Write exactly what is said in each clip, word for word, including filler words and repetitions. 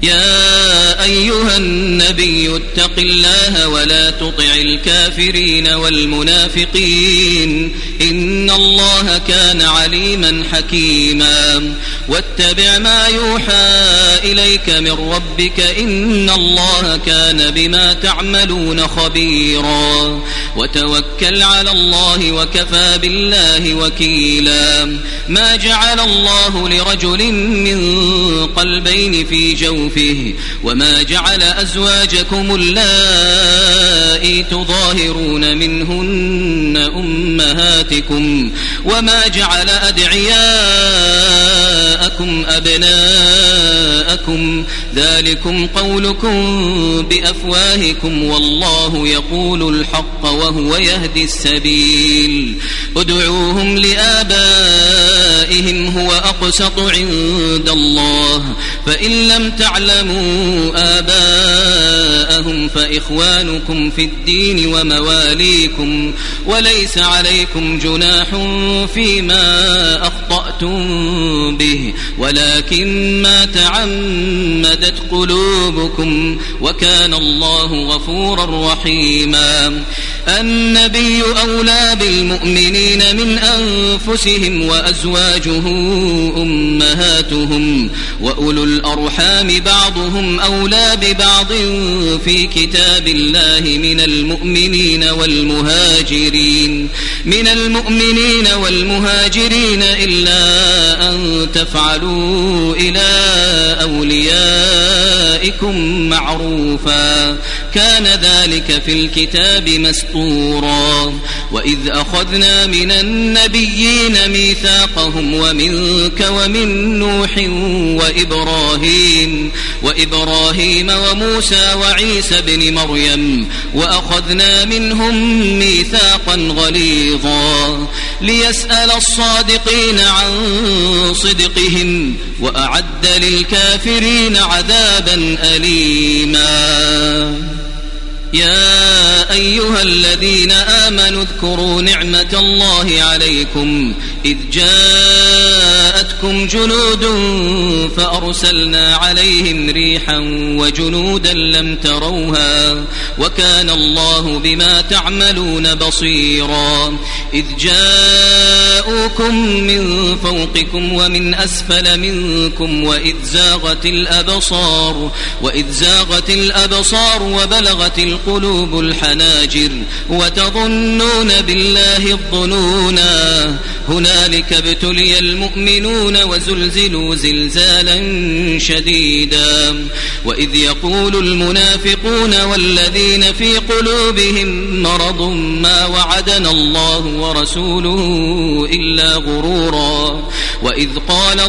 يا أيها النبي اتق الله ولا تطع الكافرين والمنافقين إن الله كان عليما حكيما واتبع ما يوحى إليك من ربك إن الله كان بما تعملون خبيرا وتوكل على الله وكفى بالله وكيلا ما جعل الله لرجل من قلبين في جوفه وما جعل أزواجكم اللائي تظاهرون منهن أمهاتكم وما جعل أدعياءكم أبناءكم ذلكم قولكم بأفواهكم والله يقول الحق وهو يهدي السبيل ادعوهم لآبائهم هو أقسط عند الله فإن لم تعلموا آباءهم فإخوانكم في الدين ومواليكم وليس عليكم جناح فيما أخطأتم به ولكن ما تعمدت قلوبكم وكان الله غفورا رحيما النبي أولى بالمؤمنين من أنفسهم وأزواجه أمهاتهم وأولو الأرحام بعضهم أولى ببعض في كتاب الله من المؤمنين والمهاجرين من المؤمنين والمهاجرين إلا أن تفعلوا إلى أوليائكم معروفا كان ذلك في الكتاب مسطورا وإذ أخذنا من النبيين ميثاقهم ومنك ومن نوح وإبراهيم وإبراهيم وموسى وعيسى بن مريم وأخذنا منهم ميثاقا غليظا ليسأل الصادقين عن صدقهم وأعد للكافرين عذابا أليما يا أيها الذين آمنوا اذكروا نعمة الله عليكم إذ جاءتكم جنود فأرسلنا عليهم ريحا وجنودا لم تروها وكان الله بما تعملون بصيرا إذ جاءوكم من فوقكم ومن أسفل منكم وإذ زاغت الأبصار وإذ زاغت الأبصار وبلغت القلوب الحناجر وتظنون بالله الظنونا هنالك ابتلي المؤمنون وزلزلوا زلزالا شديدا وإذ يقول المنافقون والذين في قلوبهم مرض ما وعدنا الله ورسوله إلا غرورا وإذ قالت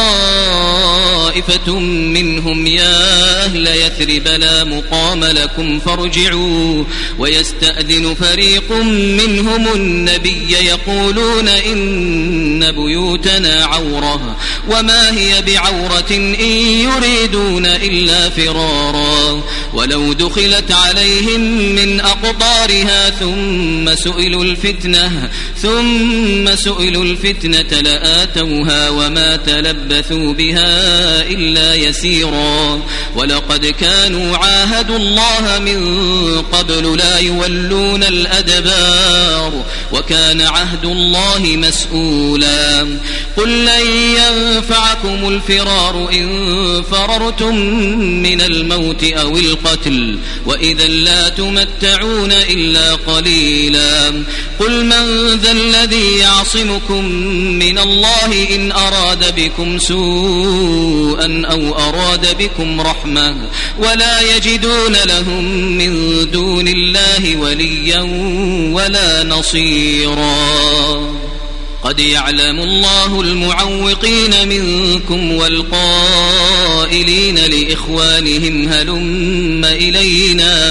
طائفة منهم يا أهل يثرب لا مقام لكم فارجعوا ويستأذن فريق منهم النبي يقولون إن بيوتنا عورة وما هي بعورة إن يريدون إلا فرارا ولو دخلت عليهم من أقطارها ثم سئلوا الفتنة ثم سئلوا الفتنة لآتوها وما تلبثوا بها إلا يسيرا ولقد كانوا عاهدوا الله من قبل لا يولون الأدبار وكان عهد الله مسؤولا قل لن ينفعكم الفرار إن فررتم من الموت أو القتل وإذا لا تمتعون إلا قليلا قل من ذا الذي يعصمكم من الله إن أراد بكم سوءا أو أراد بكم رحمة ولا يجدون لهم من دون الله وليا ولا نصيرا قد يعلم الله المعوقين منكم والقائلين لإخوانهم هلم إلينا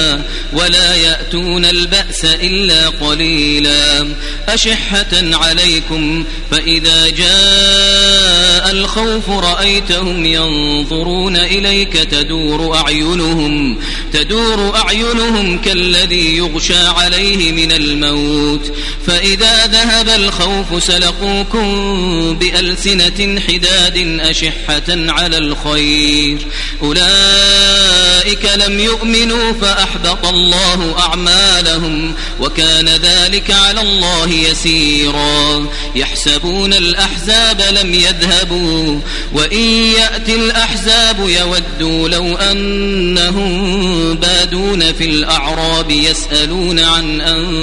ولا يأتون البأس إلا قليلا أشحة عليكم فإذا جاء الخوف رأيتهم ينظرون إليك تدور أعينهم تدور أعينهم كالذي يغشى عليه من الموت فإذا ذهب الخوف سلقوكم بألسنة حداد أشحة على الخير أولئك لم يؤمنوا فأحبط الله أعمالهم وكان ذلك على الله يسيرا يحسبون الأحزاب لم يذهبوا وإن يأتي الأحزاب يودوا لو أنهم بادون في الأعراب يسألون عن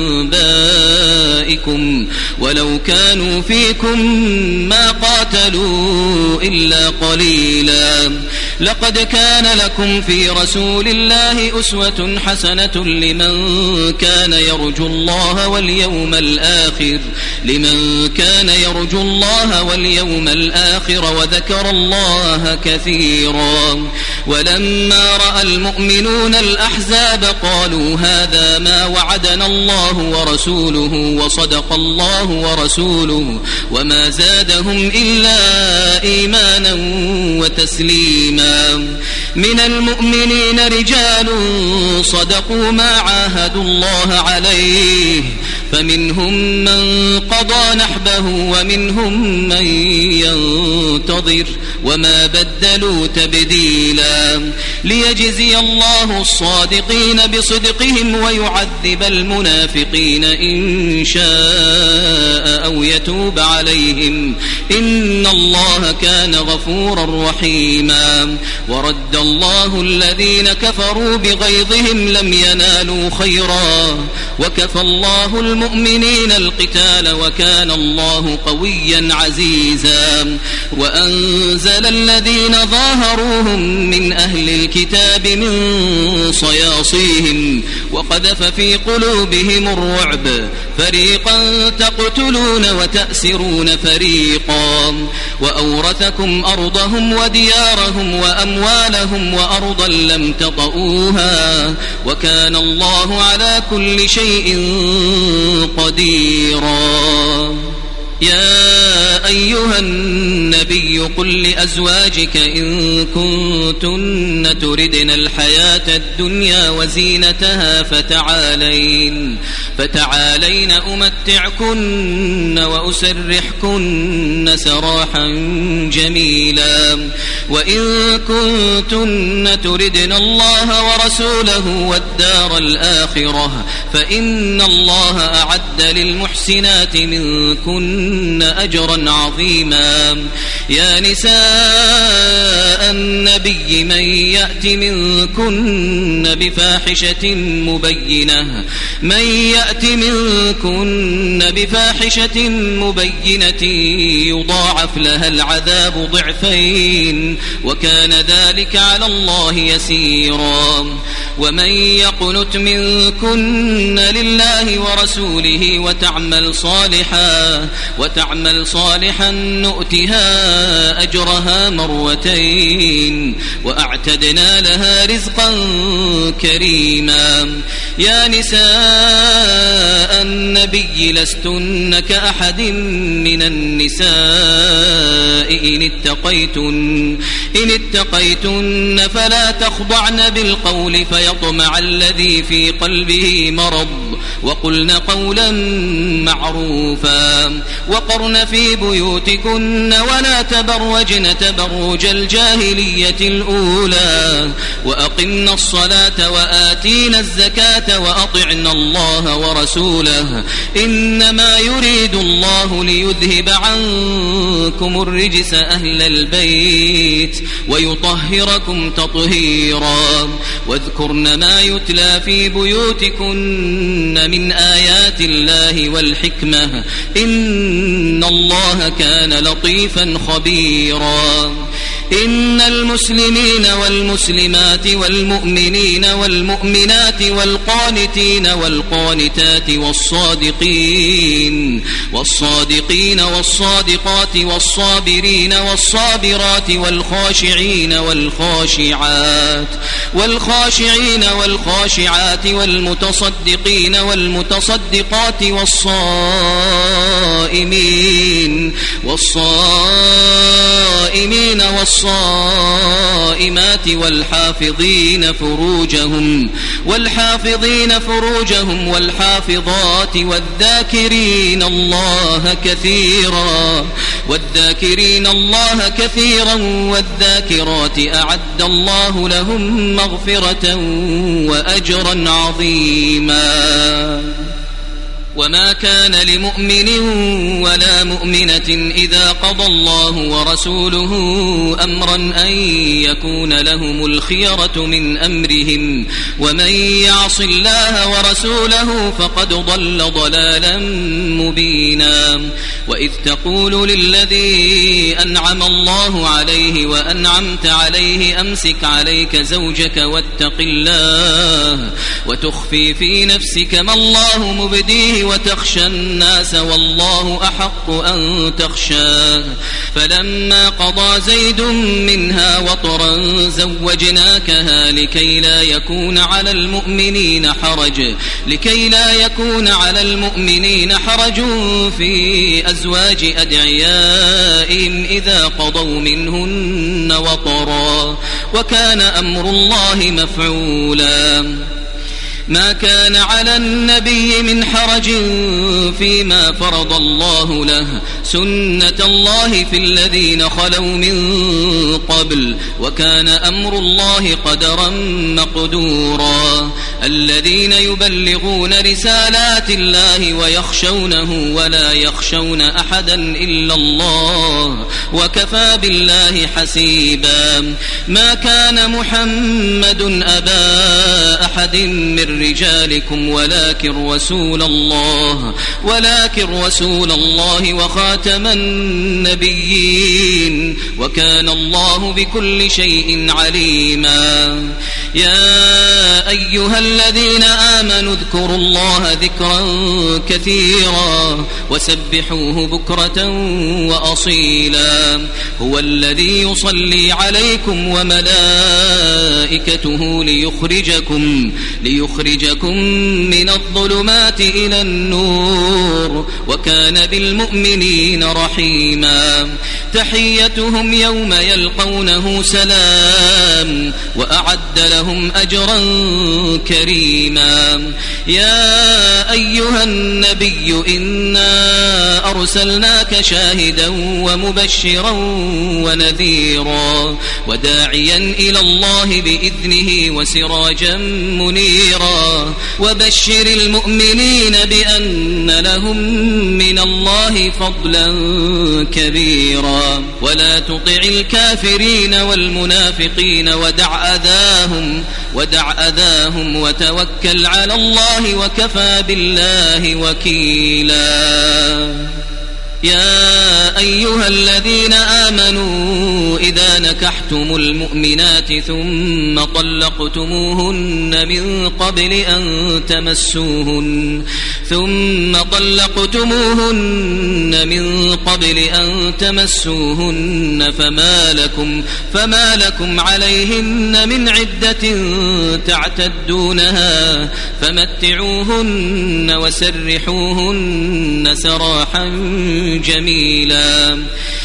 أنبائكم ولو كانوا فيكم ما قاتلوا إلا قليلا لقد كان لكم في رسول الله أسوة حسنة لمن كان يرجو الله واليوم الآخر لمن كان يرجو الله واليوم الآخر وذكر الله كثيرا ولما رأى المؤمنون الأحزاب قالوا هذا ما وعدنا الله ورسوله وصدق الله ورسوله وما زادهم إلا إيمانا وتسليما من المؤمنين رجال صدقوا ما عاهدوا الله عليه فمنهم من قضى نحبه ومنهم من ينتظر وما بدلوا تبديلا ليجزي الله الصادقين بصدقهم ويعذب المنافقين إن شاء أو يتوب عليهم إن الله كان غفورا رحيما ورد الله الذين كفروا بغيظهم لم ينالوا خيرا وكفى الله المؤمنين القتال وكان الله قويا عزيزا وأنزل الذين ظاهروهم من أهل الكتاب من صياصيهم وقذف في قلوبهم الرعب فريقا تقتلون وتأسرون فريقا وأورثكم أرضهم وديارهم وأموالهم وأرضا لم تطئوها وكان الله على كل شيء قديرا يا أيها النبي قل لأزواجك إن كنتن تردن الحياة الدنيا وزينتها فتعالين فتعالين أمتعكن وأسرحكن سراحا جميلا وإن كنتن تردن الله ورسوله والدار الآخرة فإن الله أعد للمحسنات منكن أجرا عظيما يا نساء النبي من يأت منكن بفاحشة مبينة من يأت منكن بفاحشة مبينة يضاعف لها العذاب ضعفين وكان ذلك على الله يسيرا ومن يقنت منكن لله ورسوله وتعمل صالحا وتعمل صالحا نؤتها أجرها مرتين وأعتدنا لها رزقا كريما يا نساء النبي لستن كأحد من النساء إن اتقيتن إن اتقيتن فلا تخضعن بالقول فيطمع الذي في قلبه مرض وقلن قولا معروفا وقرن في بيوتكن ولا تبرجن تبرج الجاهلية الأولى وأقمنا الصلاة وآتينا الزكاة وأطعنا الله ورسوله إنما يريد الله ليذهب عنكم الرجس أهل البيت ويطهركم تطهيرا واذكرن ما يتلى في بيوتكن من آيات الله والحكمة إن الله كان لطيفا خبيرا إن المسلمين والمسلمات والمؤمنين والمؤمنات والقانتين والقانتين والقانتات والصادقين والصادقين والصادقات والصابرين والصابرات والخاشعين والخاشعات والخاشعين والخاشعات والمتصدقين والمتصدقات والصائمين والصائمين والصائمات والحافظين فروجهم والحافظين فروجهم والحافظات والذاكرين الله كثيرا والذاكرين الله كثيرا والذاكرات أعد الله لهم مغفرة وأجرا عظيما. وما كان لمؤمن ولا مؤمنة إذا قضى الله ورسوله أمرا أن يكون لهم الخيرة من أمرهم ومن يعص الله ورسوله فقد ضل ضلالا مبينا. وإذ تقول للذي أنعم الله عليه وأنعمت عليه أمسك عليك زوجك واتق الله وتخفي في نفسك ما الله مبديه وتخشى الناس والله أحق أن تخشاه فلما قضى زيد منها وطرا زوجناكها لكي لا يكون على المؤمنين حرج لكي لا يكون على المؤمنين حرج في أزواج أدعيائهم إذا قضوا منهن وطرا وكان أمر الله مفعولا. ما كان على النبي من حرج فيما فرض الله له سنة الله في الذين خلوا من قبل وكان أمر الله قدرا مقدورا. الذين يبلغون رسالات الله ويخشونه ولا يخشون أحدا إلا الله وكفى بالله حسيبا. ما كان محمد أبا أحد من رجالكم ولكن رسول الله ولكن رسول الله وخاتم النبيين وكان الله بكل شيء عليما. يا أيها الذين آمنوا اذكروا الله ذكرا كثيرا وسبحوه بكرة وأصيلا. هو الذي يصلي عليكم وملائكته ليخرجكم ليخرجكم من الظلمات إلى النور وكان بالمؤمنين رحيما. تحيتهم يوم يلقونه سلام وأعد لهم أجرا كريما. يا أيها النبي إنا أرسلناك شاهدا ومبشرا ونذيرا وداعيا إلى الله بإذنه وسراجا منيرا. وبشر المؤمنين بأن لهم من الله فضلا كبيرا. ولا تطع الكافرين والمنافقين ودع أذاهم ودع أذاهم وتوكل على الله وكفى بالله وكيلا. يا أيها الذين آمنوا إذا نكحتم المؤمنات ثم طلقتموهن من قبل أن تمسوهن ثم طلقتموهن من قبل أن تمسوهن فما لكم فما لكم عليهن من عدة تعتدونها فمتعوهن وسرحوهن سراحا جميلا.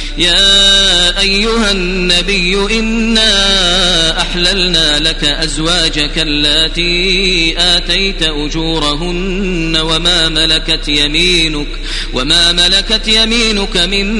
يا أيها النبي إنا أحللنا لك أزواجك اللاتي آتيت أجورهن وما ملكت يمينك وما ملكت يمينك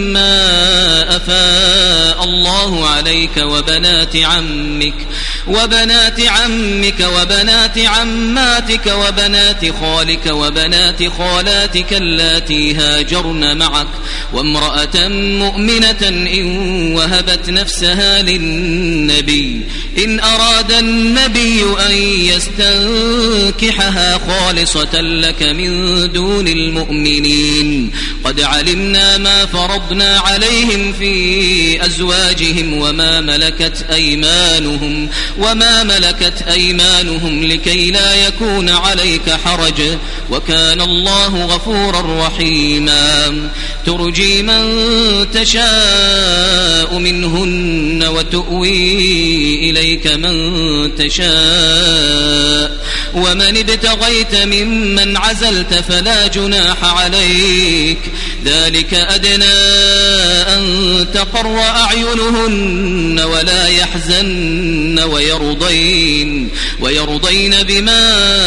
مما أفاء الله عليك وبنات عمك وبنات عمك وبنات عماتك وبنات خالك وبنات خالاتك اللاتي هاجرن معك وامرأة مؤمنة إن وهبت نفسها للنبي إن أراد النبي أن يستنكحها خالصة لك من دون المؤمنين قد علمنا ما فرضنا عليهم في أزواجهم وما ملكت أيمانهم وما ملكت أيمانهم لكي لا يكون عليك حرج، وكان الله غفورا رحيما. ترجي من تشاء منهن وتؤوي إليك من تشاء، ومن ابتغيت ممن عزلت فلا جناح عليك، ذلك أدنى أن تقر أعينهن ولا يحزن ويرضين, ويرضين بما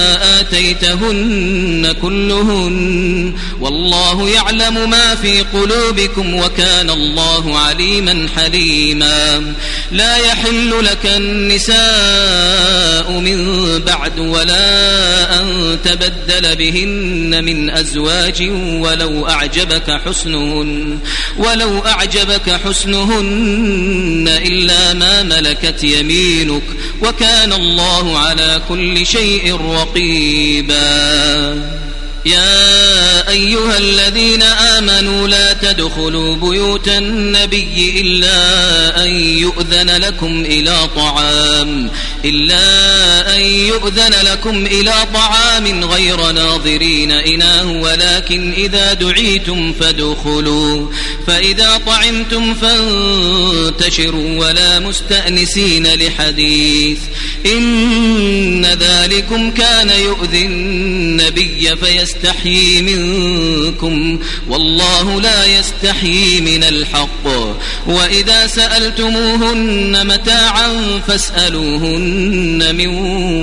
آتيتهن كلهن، والله يعلم ما في قلوبكم وكان الله عليما حليما. لا يحل لك النساء من بعد ولا أن تبدل بهن من أزواج ولو أعجبك حسنهن ولو أعجبك حسنهن إلا ما ملكت يمينك، وكان الله على كل شيء رقيبا. يا أيها الذين آمنوا لا تدخلوا بيوت النبي إلا أن يؤذن لكم إلى طعام إلا أن يؤذن لكم إلى طعام غير ناظرين إناه، ولكن إذا دعيتم فادخلوا، فإذا طعمتم فانتشروا ولا مستأنسين لحديث، إن ذلكم كان يؤذي النبي فيستحيي يستحيي منكم والله لا يستحيي من الحق. وإذا سألتموهن متاعا فاسألوهن من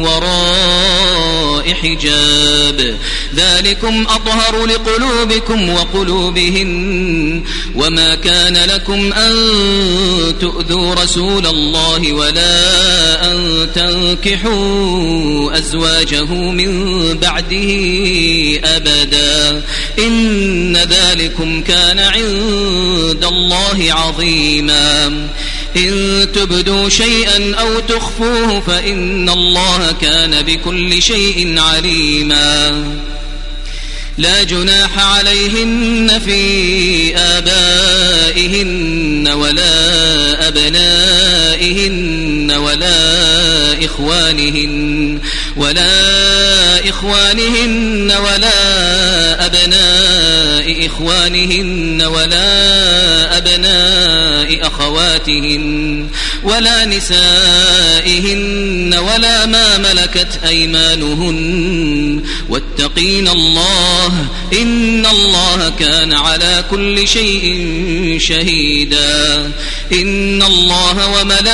وراء حجاب، ذلكم أطهر لقلوبكم وقلوبهن. وما كان لكم أن تؤذوا رسول الله ولا أن تنكحوا أزواجه من بعده أبدا، إن ذلكم كان عند الله عظيما. إن تبدوا شيئا أو تخفوه فإن الله كان بكل شيء عليما. لا جناح عليهن في آبائهن ولا أبنائهن ولا إخوانهن ولا إخوانهن ولا أبناء إخوانهن ولا أبناء أخواتهن ولا نسائهن ولا ما ملكت أيمانهن، واتقين الله إن الله كان على كل شيء شهيدا. إن الله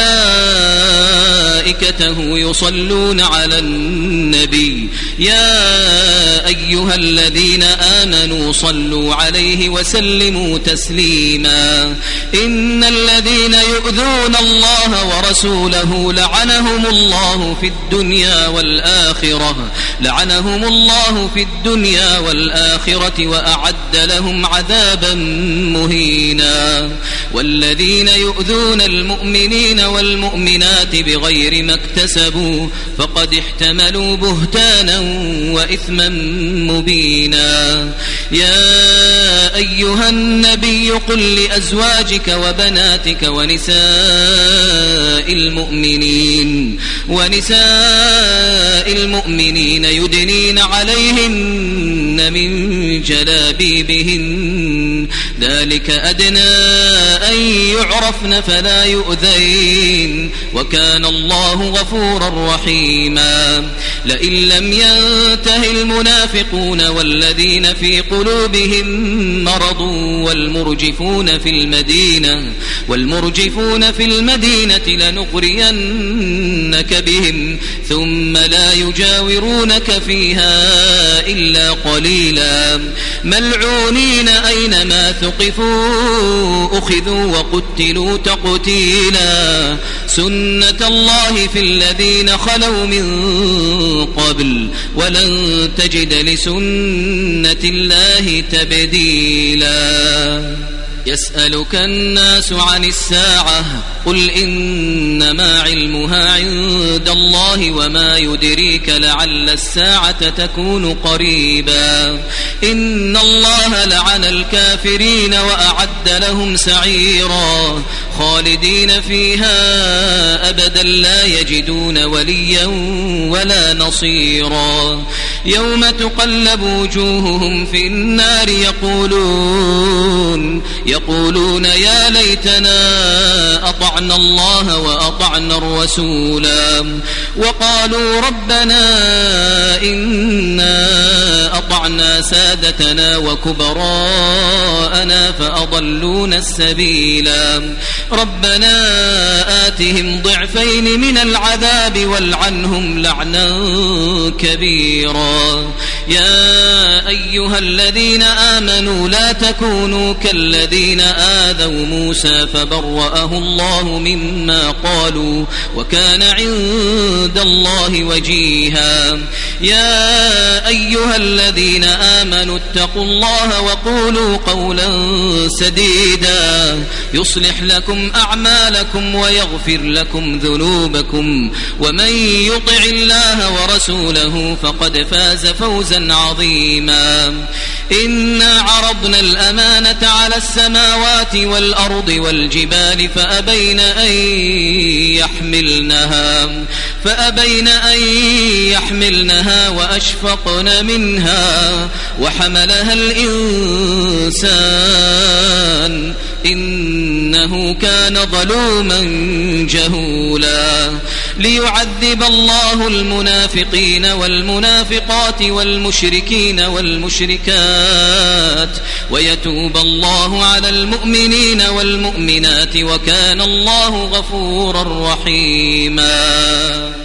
وملائكته يصلون على النبي يا أيها الذين آمنوا صلوا عليه وسلموا تسليما. إن الذين يؤذون الله ورسوله لعنهم الله في الدنيا والآخرة لعنهم الله في الدنيا والآخرة وأعد لهم عذابا مهينا. والذين يؤذون المؤمنين والمؤمنات بغير ما اكتسبوا فقد احتملوا بهتانا وإثما مبينا. يا أيها النبي قل لأزواجك وبناتك ونساء المؤمنين ونساء المؤمنين يدنين عليهن من جلابيبهن، ذلك أدنى أن يعرفن فلا يؤذين، وكان الله غفورا رحيما. لئن لم ينته المنافقون والذين في قلوبهم مرض والمرجفون في المدينة والمرجفون في المدينة لنغرينك بهم ثم لا يجاورونك فيها إلا قليلا، ملعونين أينما ثقفوا أخذوا وقتلوا تقتيلا. سنة الله في الذين خلوا من قبل ولن تجد لسنة الله تبديلا. يسألك الناس عن الساعة قل إنما علمها عند الله وما يدريك لعل الساعة تكون قريبا. إن الله لعن الكافرين وأعد لهم سعيرا. خالدين فيها أبدا لا يجدون وليا ولا نصيرا يوم تقلب وجوههم في النار يقولون يقولون يا ليتنا أطعنا الله وأطعنا الرسولا وقالوا ربنا إنا أطعنا سادتنا وكبراءنا فأضلونا السبيلا ربنا آتهم ضعفين من العذاب والعنهم لعنا كبيرا يا أيها الذين آمنوا لا تكونوا كالذين آذوا موسى فبرأه الله مما قالوا وكان عند الله وجيها يا أيها الذين آمنوا اتقوا الله وقولوا قولا سديدا يصلح لكم أعمالكم ويغفر لكم ذنوبكم ومن يطع الله ورسوله فقد فاز فوزا عظيما إنا عرضنا الأمانة على السماوات والأرض والجبال فأبين أن يحملنها فأبين أن يحملنها وأشفقن منها وحملها الإنسان إنه كان ظلوما جهولا ليعذب الله المنافقين والمنافقات والمشركين والمشركات ويتوب الله على المؤمنين والمؤمنات وكان الله غفورا رحيما.